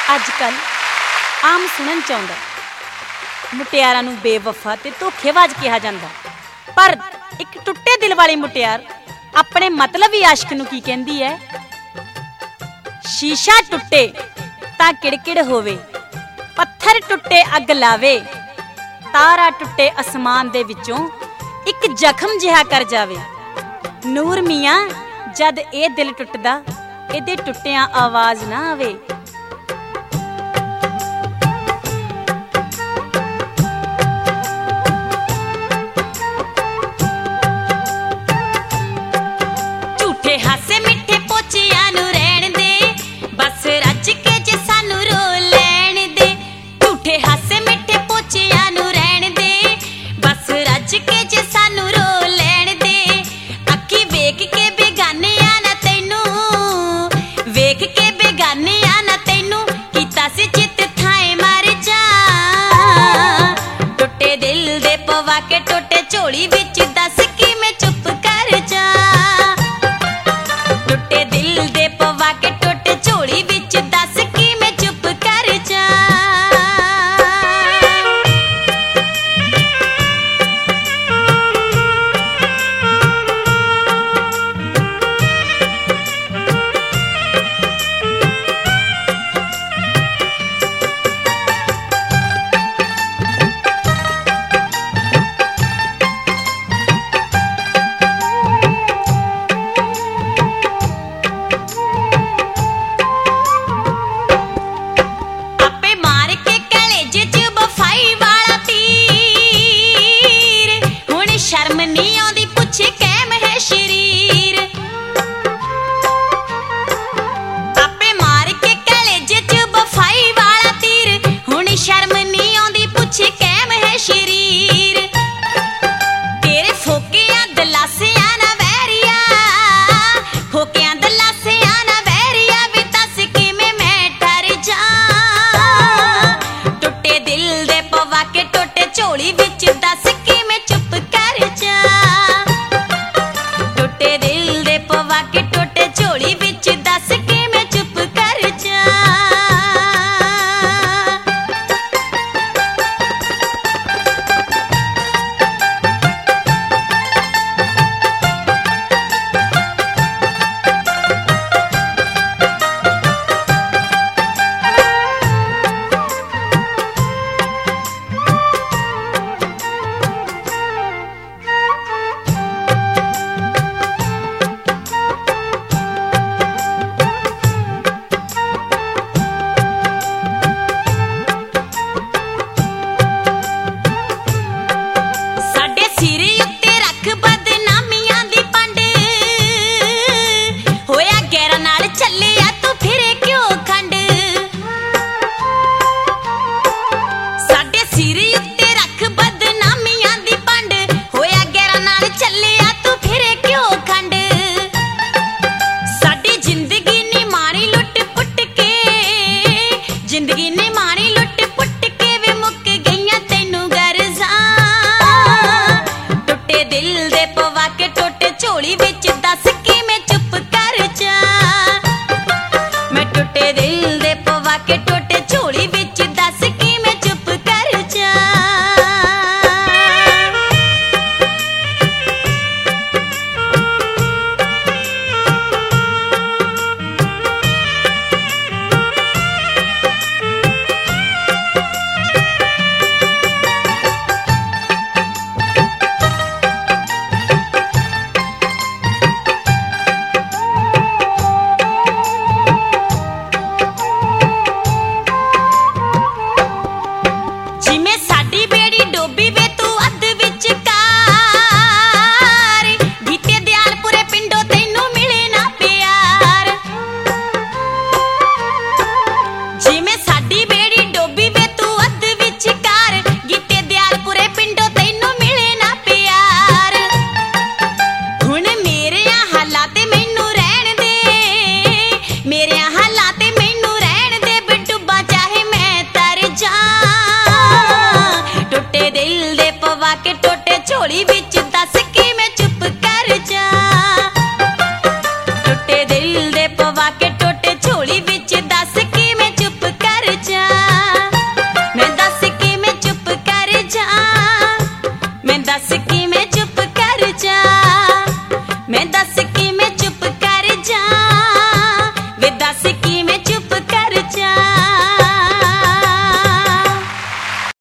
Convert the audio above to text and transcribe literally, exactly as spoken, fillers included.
अजकल आम सुनन च आउंदा मुटियारां नूं बेवफा ते धोखेबाज कहा जांदा, पर एक टुੱਟੇ दिल वाली मुटियार अपने मतलबी आशिक नूं की कहंदी है, शीशा टुੱਟੇ तां किड़किड़ होवे, पत्थर टुੱਟੇ अग लावे, तारा टुੱਟੇ आसमान दे विचों एक जख्म जिहा कर जावे। नूर मियां जद ए दिल टुੱਟਦਾ एदे टुੱਟਿਆਂ आवाज ना आवे। के टोटे झोली विच दस कि मैं चुप कर जा, टुੱਟੇ दिल दे पवा के टोटे झोली विच दस कि मैं चुप कर जा। टुੱਟੇ दिल दे पवा के टोटे झोली विच दस कि मैं चुप कर ਪਿਆਸੀ